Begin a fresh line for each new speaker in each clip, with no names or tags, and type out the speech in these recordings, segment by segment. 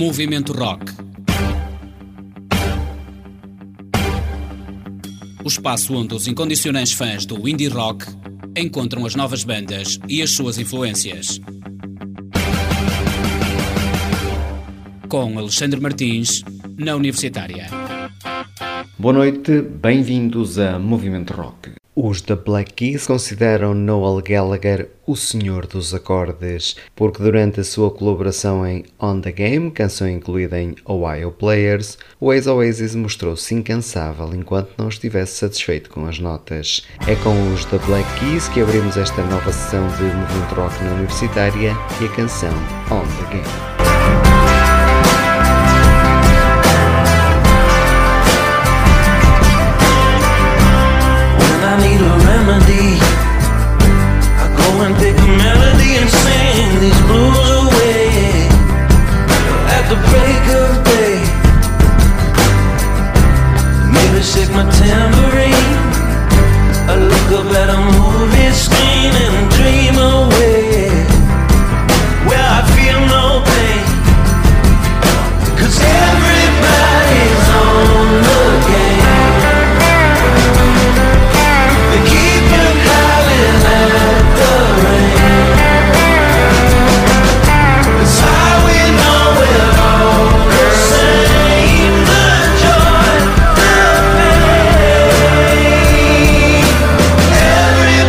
Movimento Rock. O espaço onde os incondicionais fãs do indie rock encontram as novas bandas e as suas influências. Com Alexandre Martins, na Universitária.
Boa noite, bem-vindos a Movimento Rock. Os The Black Keys consideram Noel Gallagher o senhor dos acordes, porque durante a sua colaboração em On The Game, canção incluída em Ohio Players, o ex-Oasis mostrou-se incansável enquanto não estivesse satisfeito com as notas. É com os The Black Keys que abrimos esta nova sessão de Movimento Rock na Universitária e a canção On The Game.
I need a remedy. I go and pick a melody and sing these blues away at the break of day. Maybe shake my tambourine, I look up at a movie screen and dream away where I feel no pain, 'cause everybody's on the game.
Every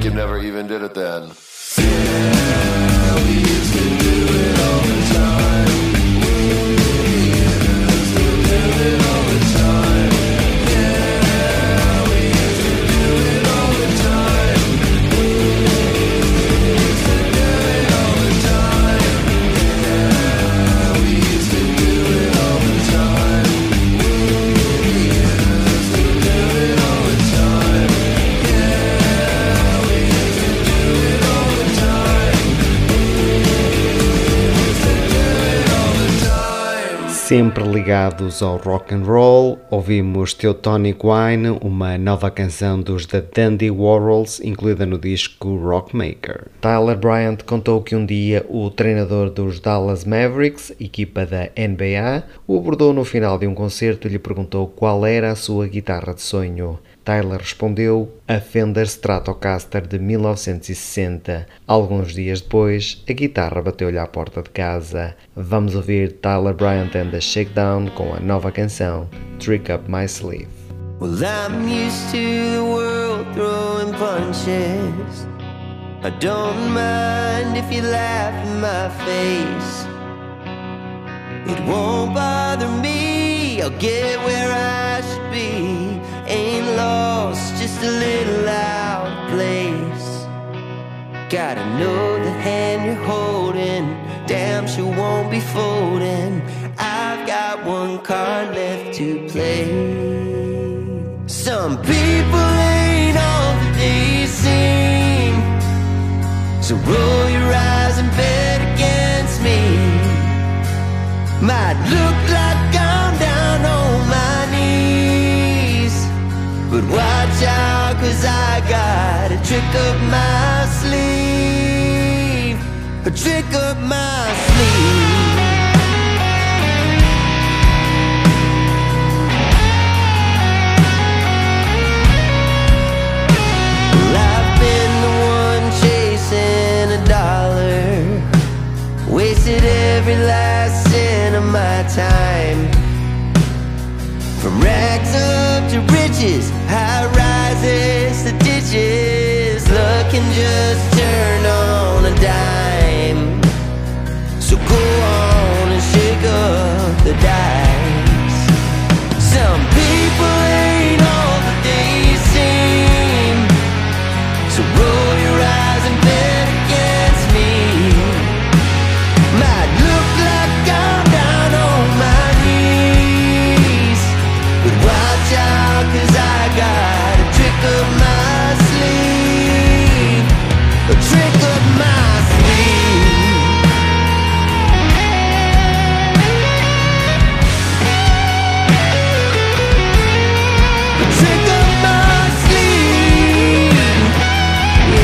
you never even did it then.
Sempre ligados ao rock and roll, ouvimos Teutonic Wine, uma nova canção dos The Dandy Warhols, incluída no disco Rockmaker. Tyler Bryant contou que um dia o treinador dos Dallas Mavericks, equipa da NBA, o abordou no final de um concerto e lhe perguntou qual era a sua guitarra de sonho. Tyler respondeu, a Fender Stratocaster de 1960. Alguns dias depois, a guitarra bateu-lhe à porta de casa. Vamos ouvir Tyler Bryant and the Shakedown com a nova canção Trick Up My Sleeve.
Well, I'm used to the world throwing punches. I don't mind if you laugh in my face. It won't bother me, I'll get where I should be. Ain't lost, just a little out of place. Gotta know the hand you're holding, damn sure won't be folding. I've got one card left to play. Some people ain't all that they seem, so roll your eyes and bet against me. Might look like I'm down on my knees, but watch out, 'cause I got a trick up my sleeve, a trick up my sleeve. Well, I've been the one chasing a dollar, wasted every last cent of my time. From rags up to riches, high rises to ditches, luck can just turn on a dime. So go on and shake up the dice. Some people ain't all that they seem, so roll your eyes and bet against me. Might look like I'm down on my knees, but watch out, 'cause I got a trick up my sleeve, a trick up my sleeve. A trick up my sleeve, yeah.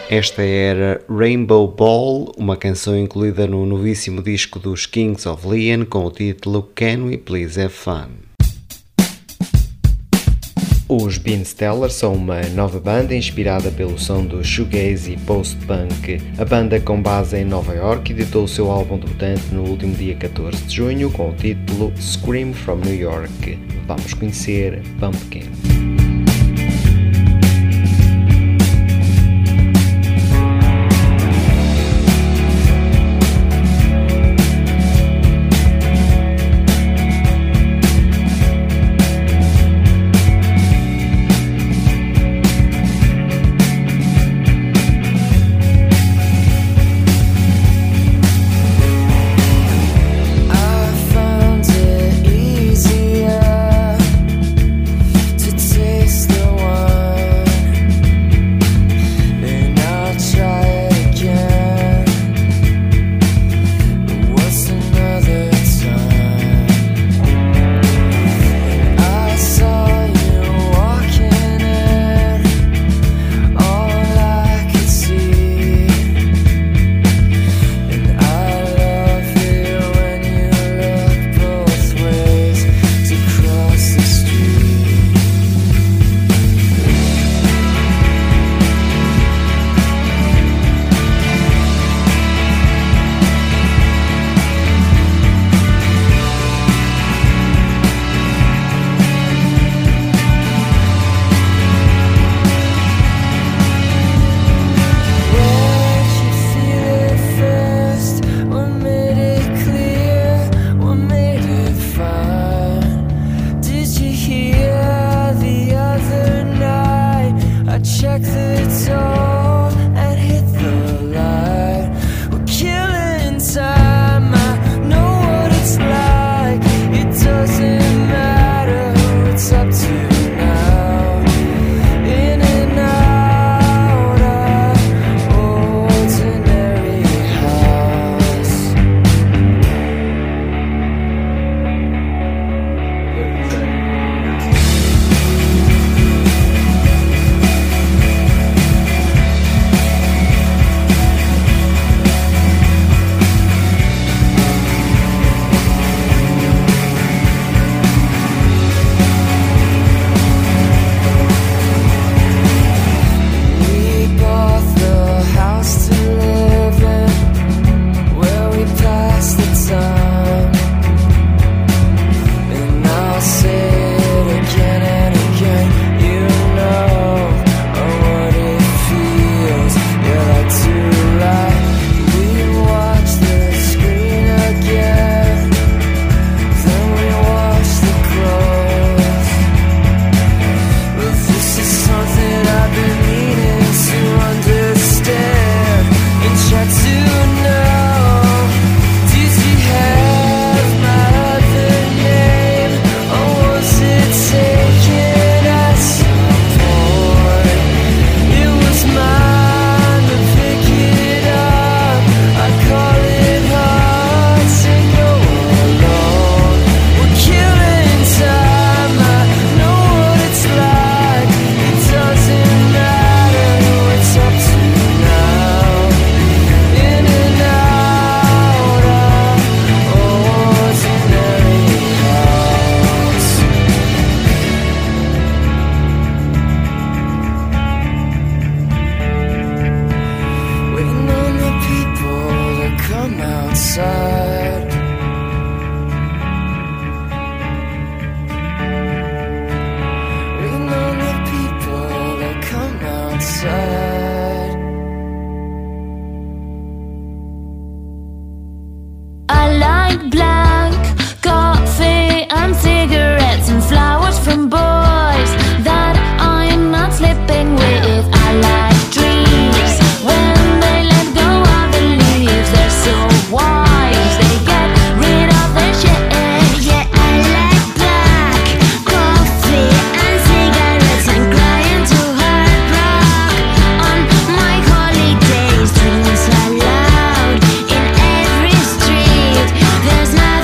Esta era Rainbow Ball, uma canção incluída no novíssimo disco dos Kings of Leon com o título Can We Please Have Fun? Os Ben Stellar são uma nova banda inspirada pelo som do shoegaze e post-punk. A banda, com base em Nova York, editou o seu álbum debutante no último dia 14 de junho com o título Scream from New York. Vamos conhecer Pumpkin.
There's not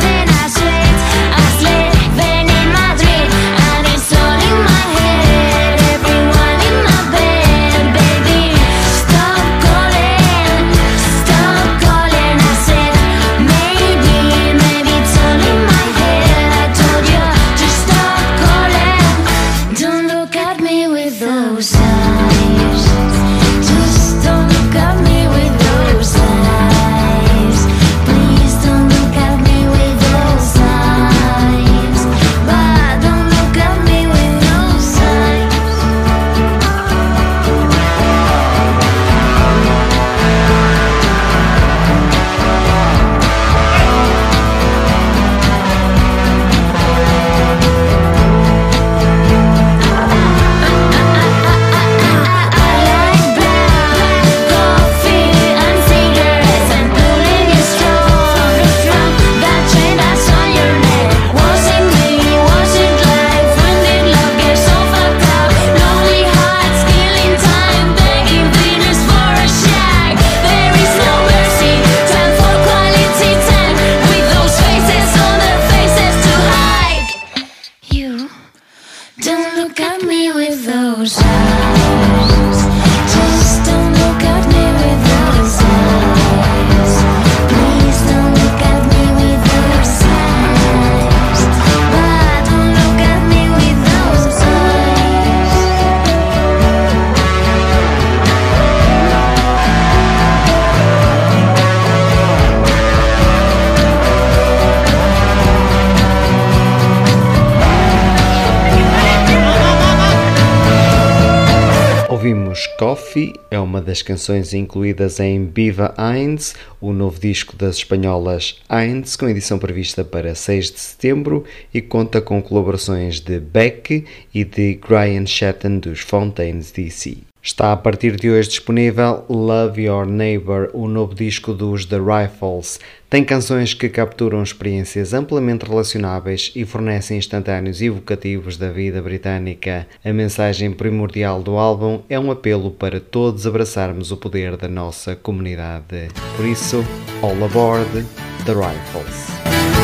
Coffee é uma das canções incluídas em Viva Heinz, o novo disco das espanholas Heinz, com edição prevista para 6 de setembro e conta com colaborações de Beck e de Brian Shetton dos Fontaines DC. Está a partir de hoje disponível Love Your Neighbor, o novo disco dos The Rifles. Tem canções que capturam experiências amplamente relacionáveis e fornecem instantâneos evocativos da vida britânica. A mensagem primordial do álbum é um apelo para todos abraçarmos o poder da nossa comunidade. Por isso, all aboard The Rifles.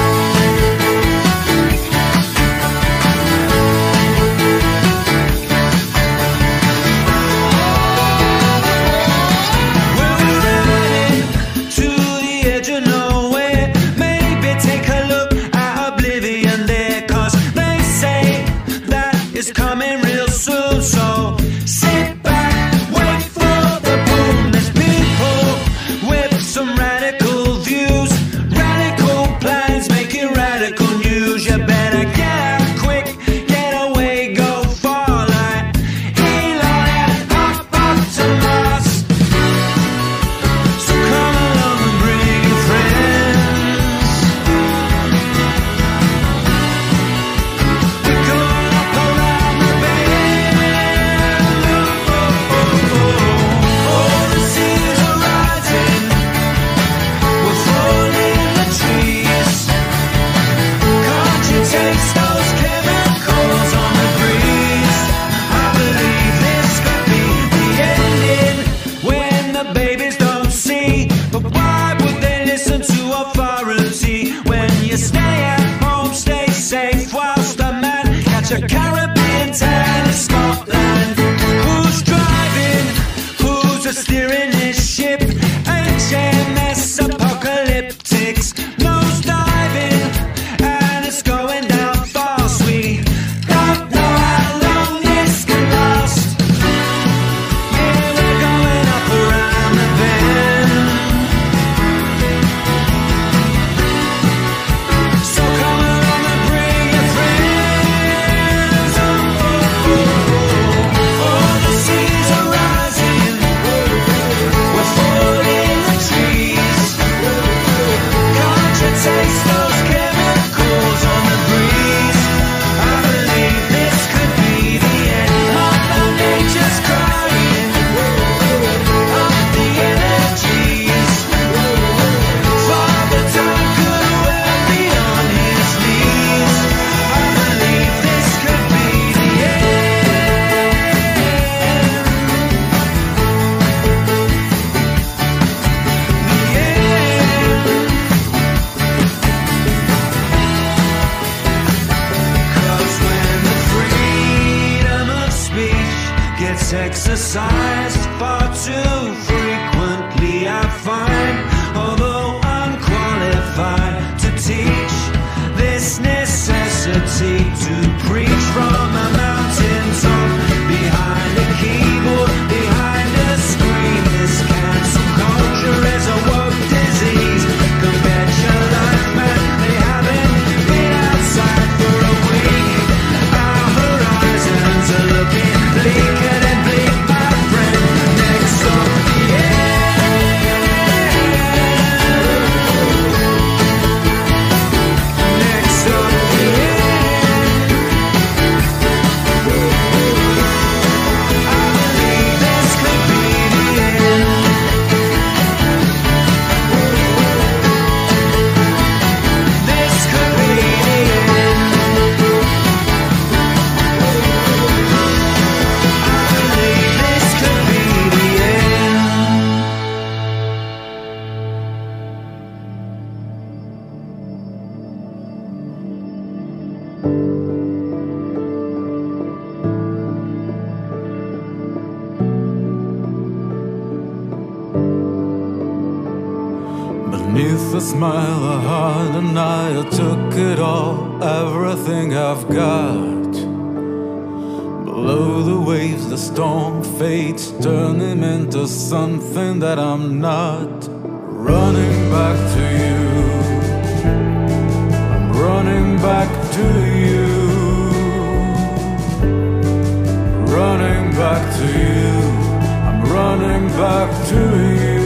Exercised far too frequently, I find, although unqualified to teach, this necessity to preach from a mountaintop, behind a keyboard, behind a screen. This cancel culture is a woke disease. Compared your life, man, they haven't been outside for a week. Our horizons are looking bleaker than bleak, my friend. Next up, next up,
Beneath a smile, a heart and I took it all, everything I've got. Below the waves, the storm fades, turning into something that I'm not. Running back to you, I'm running back to you, running back to you, I'm running back to you.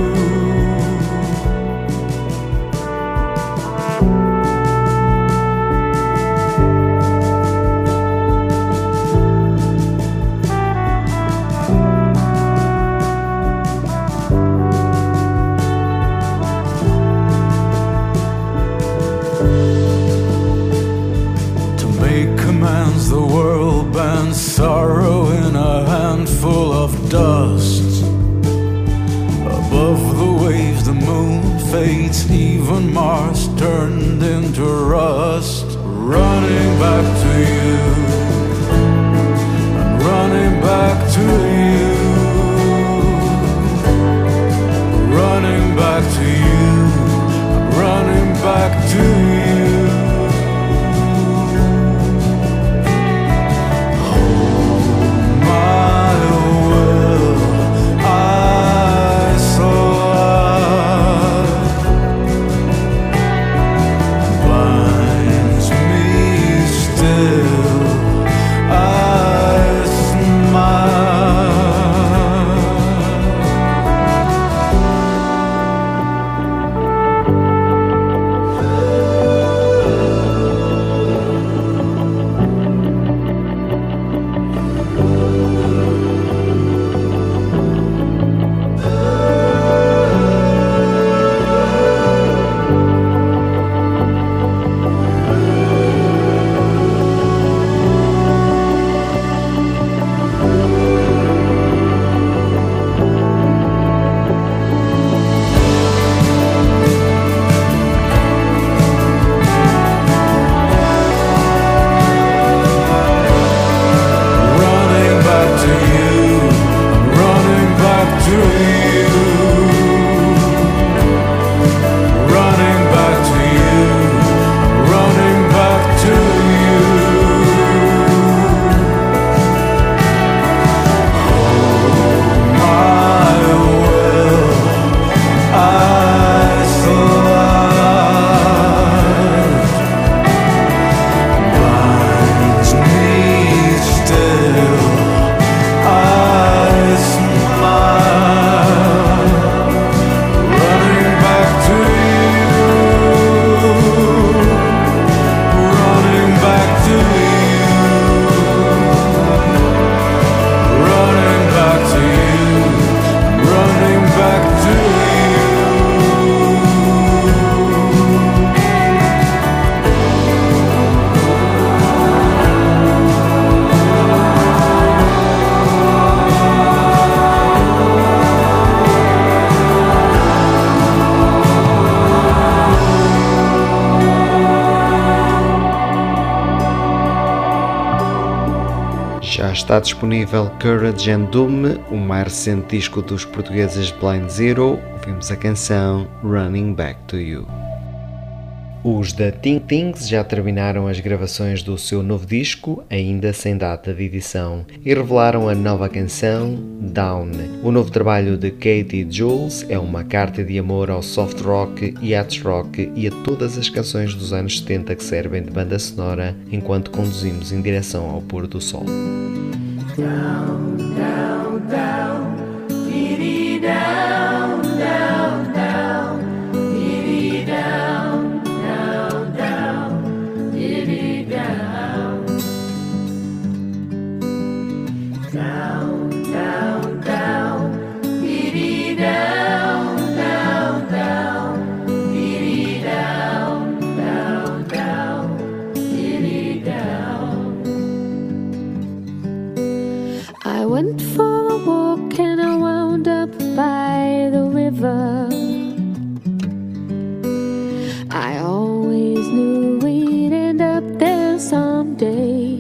The world bends sorrow in a handful of dust. Above the waves the moon fades, even Mars turned into rust. Running back to you, I'm running back to you. Running back to you, I'm running back to you.
Já está disponível Courage and Doom, o mais recente disco dos portugueses Blind Zero. Ouvimos a canção Running Back to You. Os The Ting Tings já terminaram as gravações do seu novo disco, ainda sem data de edição, e revelaram a nova canção Down. O novo trabalho de Katie Jules é uma carta de amor ao soft rock e hard rock e a todas as canções dos anos 70 que servem de banda sonora enquanto conduzimos em direção ao pôr do sol.
Down, down, down, diddy down, down, down, diddy down, down, down, diddy down. Down, down, down, diddy down, down, down, diddy down, down, down, diddy down.
I went for a walk and I wound up by the river. I always knew we'd end up there someday.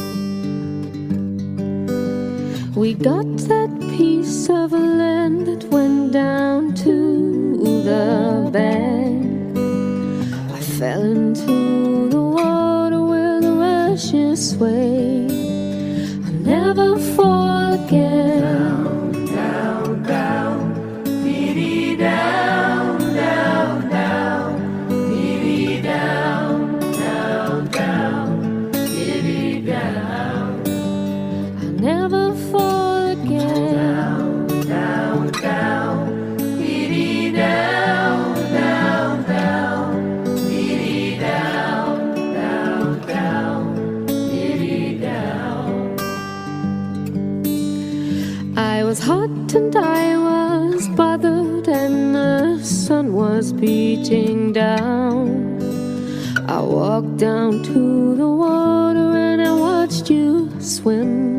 We got that piece of land that went down to the bank. I fell into the water where the rushes sway. I'll never fall again.
Down, down, down, diddy down, down, down, diddy down, down, down, diddy down.
I'll never fall again.
Down, down.
I was bothered and the sun was beating down. I walked down to the water and I watched you swim.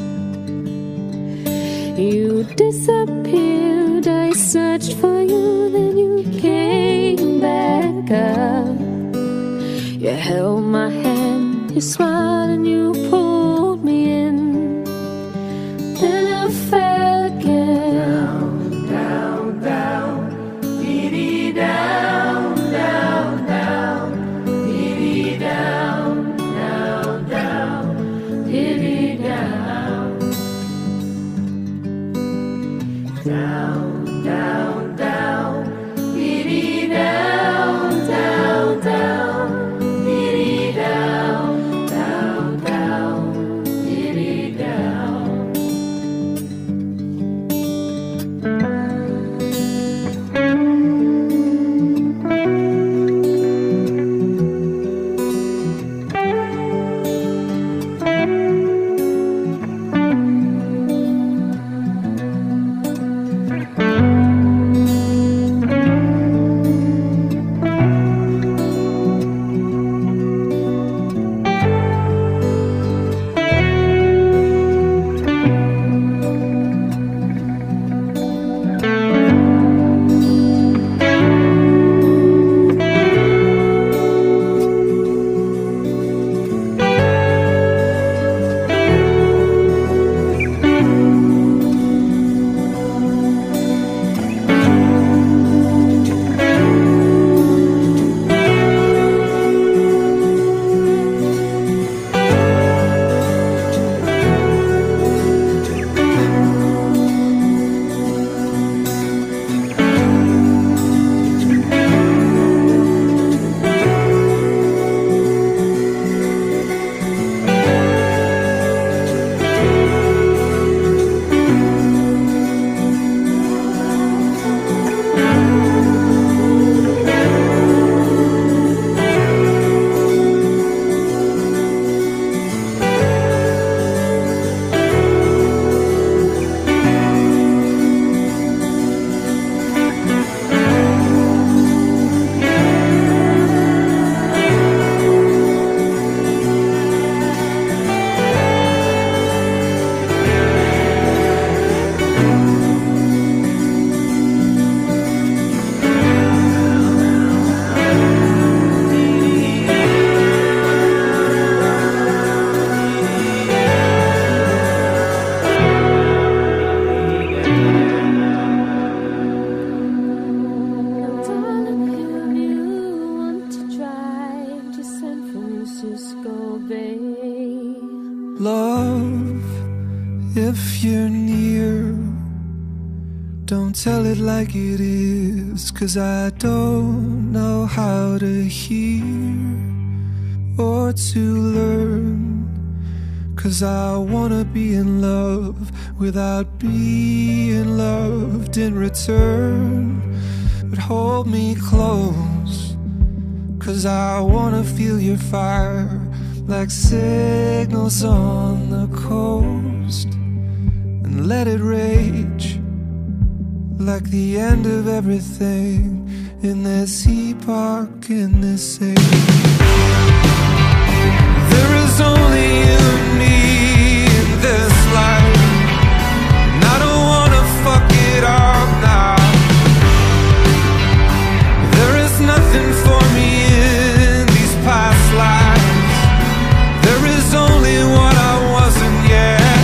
You disappeared, I searched for you, then you came back up. You held my hand, you smiled and you pulled me in. Then I fell again. Down, down, down, dee-dee, down, down, down, dee-dee, down, down, down, dee-dee, down. Down, down, down, dee-dee, down, down, down, dee-dee, down, down, down, dee-dee, down.
Love, if you're near, don't tell it like it is, 'cause I don't know how to hear or to learn, 'cause I wanna be in love without being loved in return. But hold me close, 'cause I wanna feel your fire like signals on the coast, and let it rage like the end of everything in this epoch, in this age. There is only you and me in this life, and I don't wanna fuck it up now. There is nothing for me in these past lives. There is only what I wasn't yet.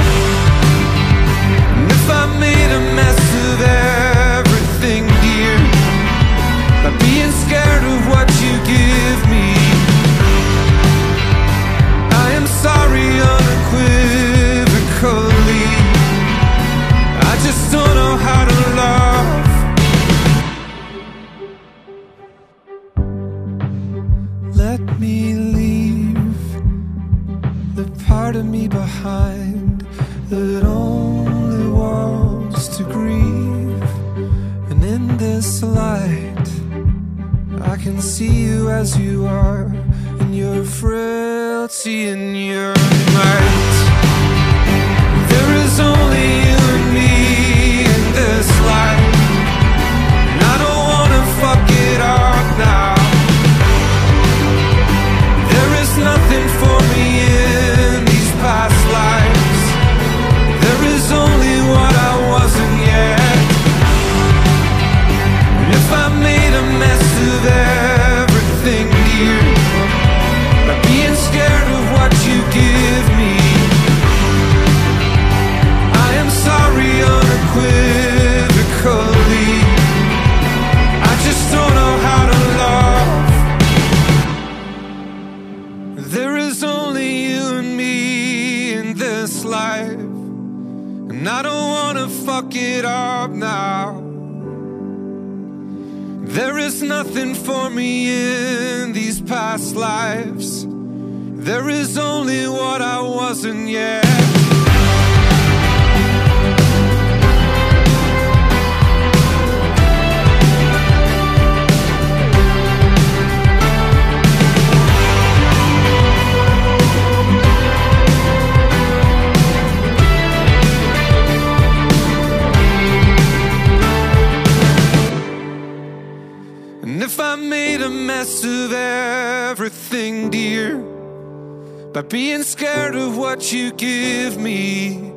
And if I made a mess of everything, dear, by being scared of what you give me, I am sorry unequivocally. I just don't know how to love. Let me leave the part of me behind that only wants to grieve. And in this light, I can see you as you are, in your frailty and your might. There is only you and me
it up now. There is nothing for me in these past lives. There is only what I wasn't yet. And if I made a mess of everything, dear, by being scared of what you give me,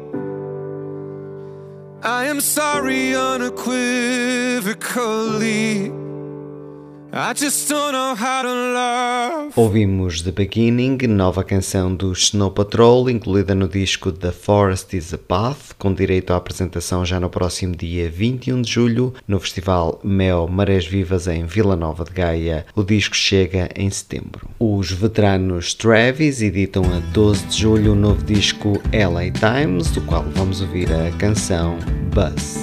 I am sorry unequivocally. I just don't know how to love.
Ouvimos The Beginning, nova canção do Snow Patrol, incluída no disco The Forest is a Path, com direito à apresentação já no próximo dia 21 de julho, no festival Mel Marés Vivas em Vila Nova de Gaia. O disco chega em setembro. Os veteranos Travis editam a 12 de julho o novo disco LA Times, do qual vamos ouvir a canção Buzz.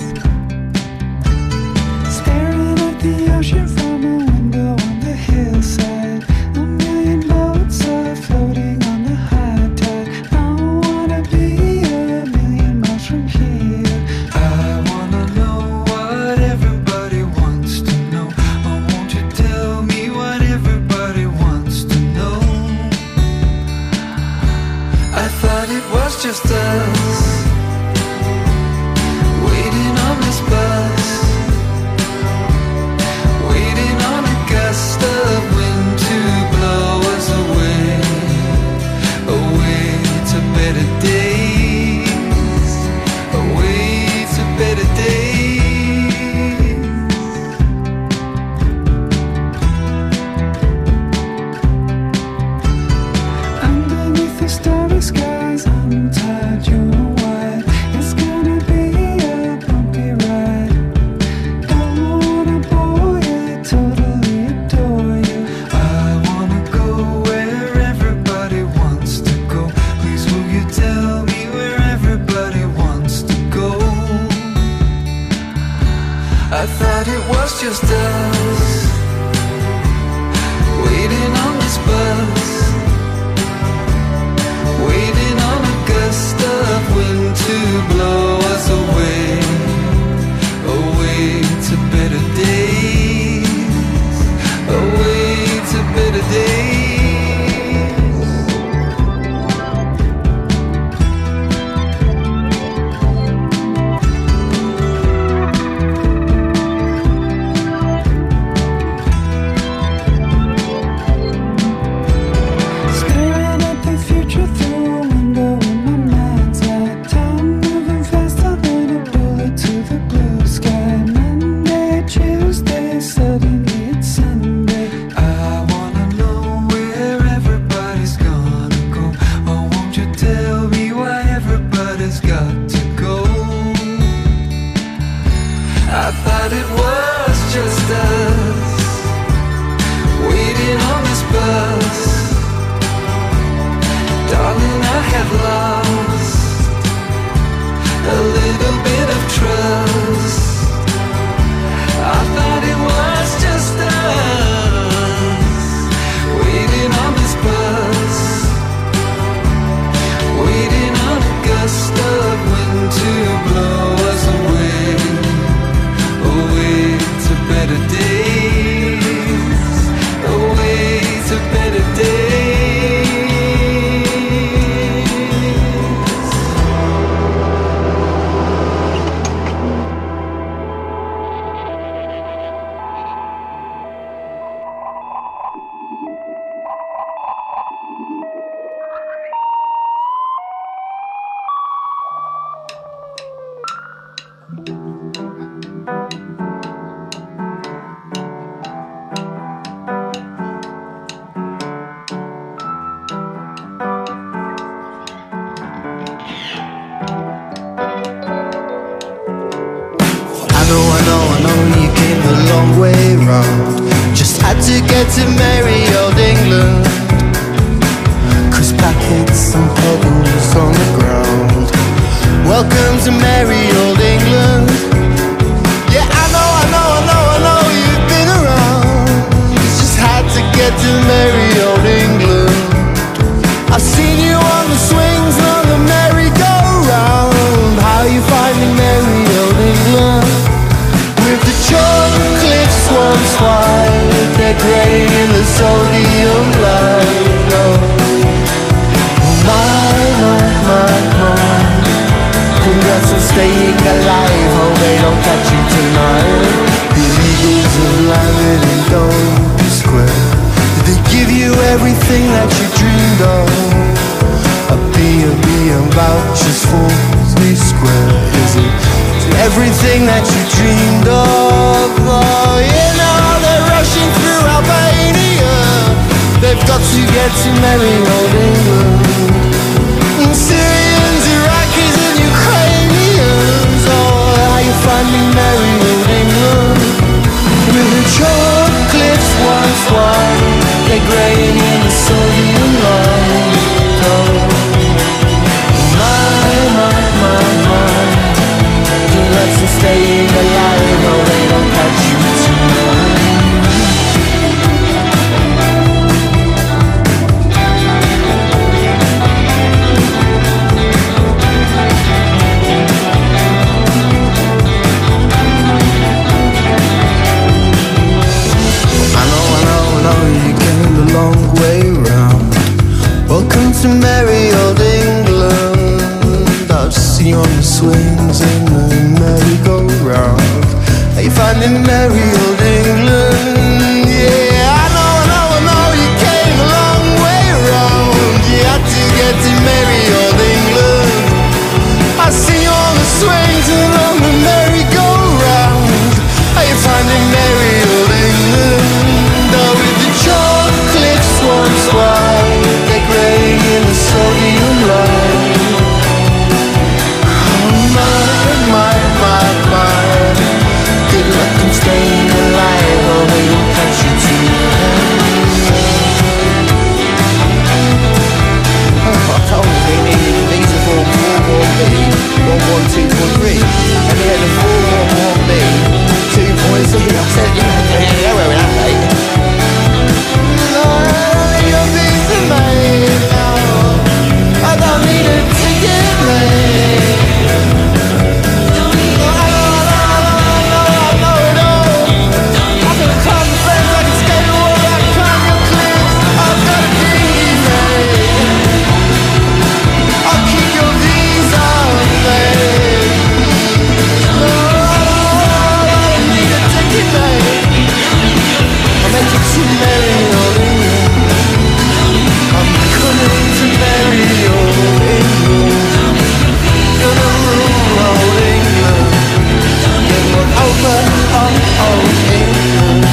Staring at the ocean from a window on the hillside, a million boats are floating on the high tide. I wanna be a million miles from here.
I wanna know what everybody wants to know. Oh, won't you tell me what everybody wants to know? I thought it was just us, waiting on this bus, waiting on a gust of wind to blow us away, away to better days, away to better days.
Underneath the starry skies, I'm tired, you're wide. It's gonna be a bumpy ride. Don't wanna bore you, totally adore you.
I wanna go where everybody wants to go. Please will you tell me where everybody wants to go? I thought it was just us, waiting on this bus, waiting on a gust of wind to blow us away, away to better days, away to better days.
Staring at the future through a window in my mind's eye. Time moving faster than a bullet to the blue sky. Monday, Tuesday, suddenly it's Sunday.
I wanna know where everybody's gonna go. Oh, won't you tell me why everybody's got to go? I thought it was just us, waiting on this bus. Darling, I have lost a little bit of trust. I thought it was just us, waiting on this bus, waiting on a gust of wind to blow us away, away to better days, away to better days.
I know you came a long way round. Just had to get to merry old England, 'cause packets and puddles on the ground. Welcome to merry old England. Yeah, I know you've been around. It's just hard to get to merry old England. I've seen you on the swings and on the merry-go-round. How are you finding merry old England? With the chalk cliffs once white, they're grey in the sodium light. Oh my. Congrats on staying alive. Oh, they don't catch you tonight. The illegals have landed in Dome Square. Did they give you everything that you dreamed of? A B&B and vouchers for 3 Square. Is it everything that you dreamed of? Oh, you know they're rushing through Albania. They've got to get to merry old England. Syrians, Iraqis and Ukrainians. Oh, how you finding merry old England? With the chalk cliffs once white, they're greying in the sodium light. Oh, my. Congrats on staying alive. Oh, they don't catch you tonight. Long way round. Welcome to merry old England. I've seen you on the swings in the merry-go-round. Are you finding merry old England? Yeah, I know you came a long way round. You had to get to merry old England. I see you on the swings and on the merry-go-round. Are you finding merry old England? Oh, with the chalk cliffs once white, they're grey in the sodium light. Oh my. Good luck in staying alive. Oh, they don't catch you tonight. I told you they needed a visa for 4-1B, 112.3, and they had a 4-1-1B, 2 points. So I said, yeah, where we're at, mate. I don't need a ticket, mate. I've got a ton of friends I can skate the wall, I can climb your cliffs. I've got a dream, mate. I'll keep your visa, mate. No, I don't need a ticket, mate. I'll make you too merry, old England. I'm coming to marry old England. Gonna rule old England. Get one over on old England.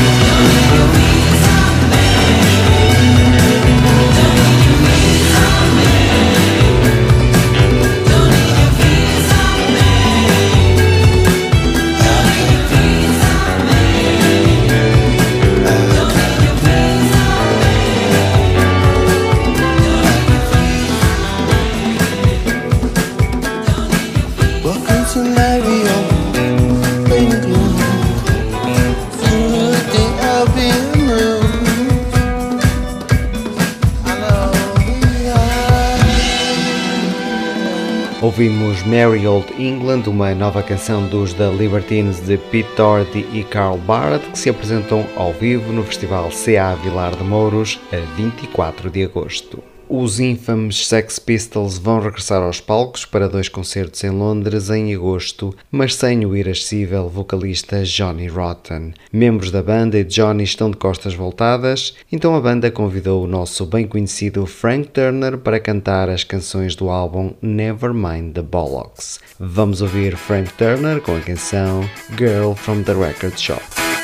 Welcome to merry old England. Through the Albion Road. I know we are.
Ouvimos Merry Old England, uma nova canção dos The Libertines de Pete Doherty e Carl Barrett, que se apresentam ao vivo no Festival CA Vilar de Mouros a 24 de agosto. Os infames Sex Pistols vão regressar aos palcos para 2 concertos em Londres em agosto, mas sem o irascível vocalista Johnny Rotten. Membros da banda e Johnny estão de costas voltadas, então a banda convidou o nosso bem conhecido Frank Turner para cantar as canções do álbum Nevermind the Bollocks. Vamos ouvir Frank Turner com a canção Girl from the Record Shop.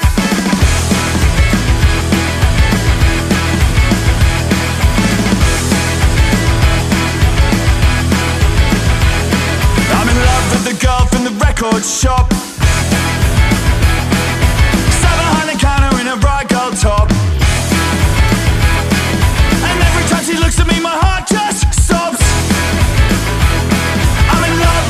Record shop, sat behind the counter in a bright gold top, and every time she looks at me my heart just stops. I'm in love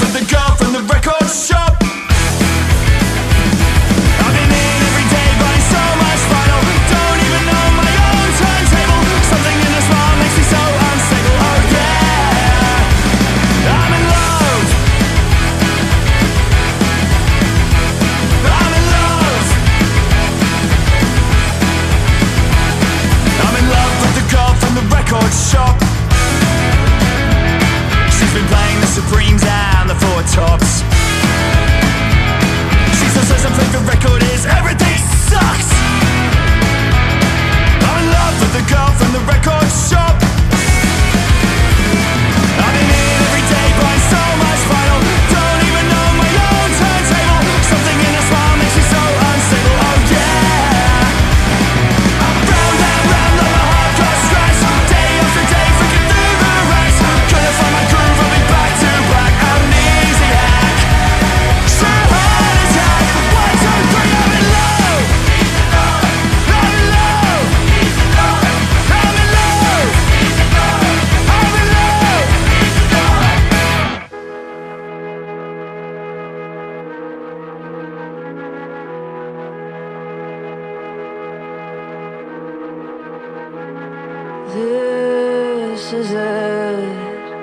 This is it.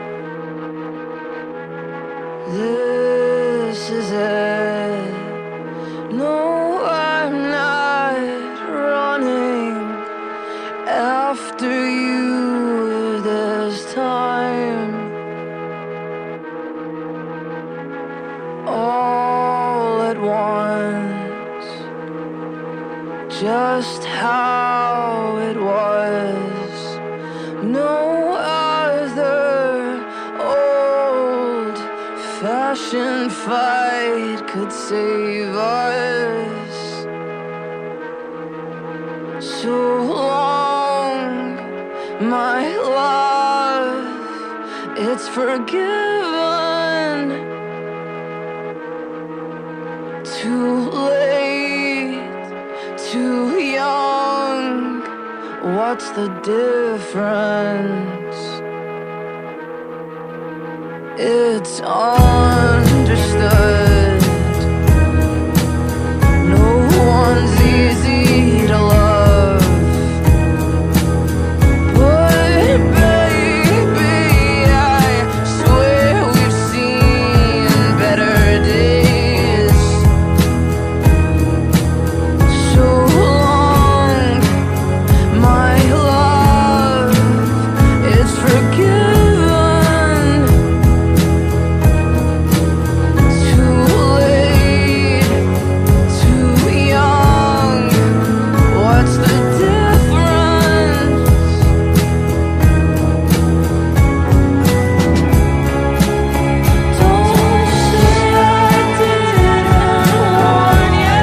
This is it. No, I'm not running after you this time. All at once, just how it was. No other old-fashioned fight could save us. So long, my love, it's forgiven. Too late, too young, what's the difference? It's understood. No one's easy to love. But baby, I swear we've seen better days. So long, my love, it's forgiven. Too late, too young, what's the difference? Don't say I didn't warn you.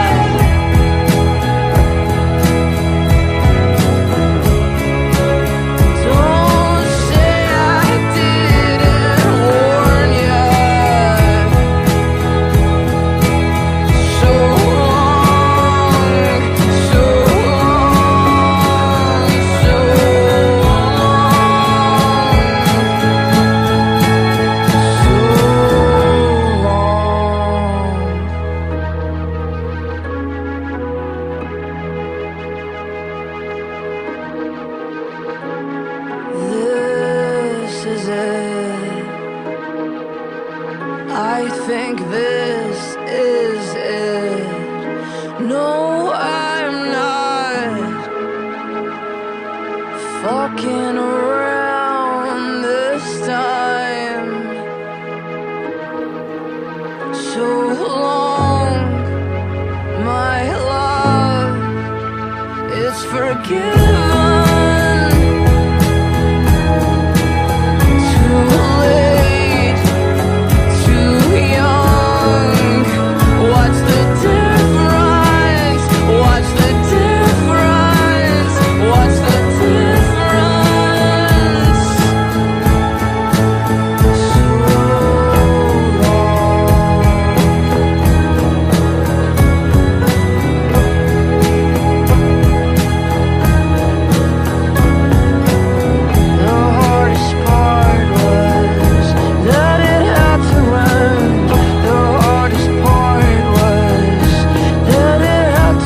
Don't say I didn't warn you. So long, so long, so This is it. I think this is it. No, I'm not fucking around this time. So long, my love, it's forgiven. Too late, too young, what's the difference? What's the difference? What's the difference? So the hardest part was that it had to end. The hardest part was that it had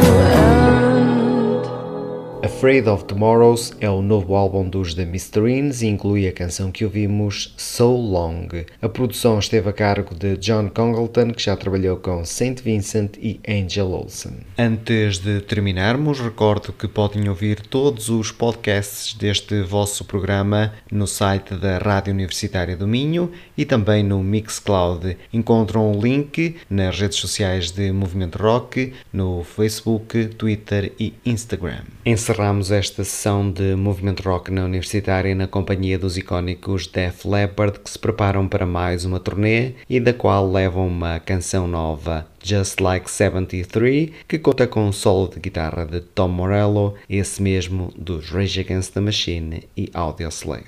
to end.
Afraid of Tomorrows é o novo álbum dos The Mysterines e inclui a canção que ouvimos, So Long. A produção esteve a cargo de John Congleton, que já trabalhou com St. Vincent e Angel Olsen. Antes de terminarmos, recordo que podem ouvir todos os podcasts deste vosso programa no site da Rádio Universitária do Minho e também no Mixcloud. Encontram o link nas redes sociais de Movimento Rock, no Facebook, Twitter e Instagram. Encerramos esta sessão de Movimento Rock na Universitária na companhia dos icónicos Def Leppard, que se preparam para mais uma turnê e da qual levam uma canção nova, Just Like 73, que conta com um solo de guitarra de Tom Morello, esse mesmo dos Rage Against the Machine e Audioslave.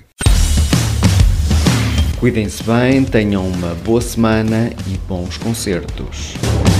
Cuidem-se bem, tenham uma boa semana e bons concertos.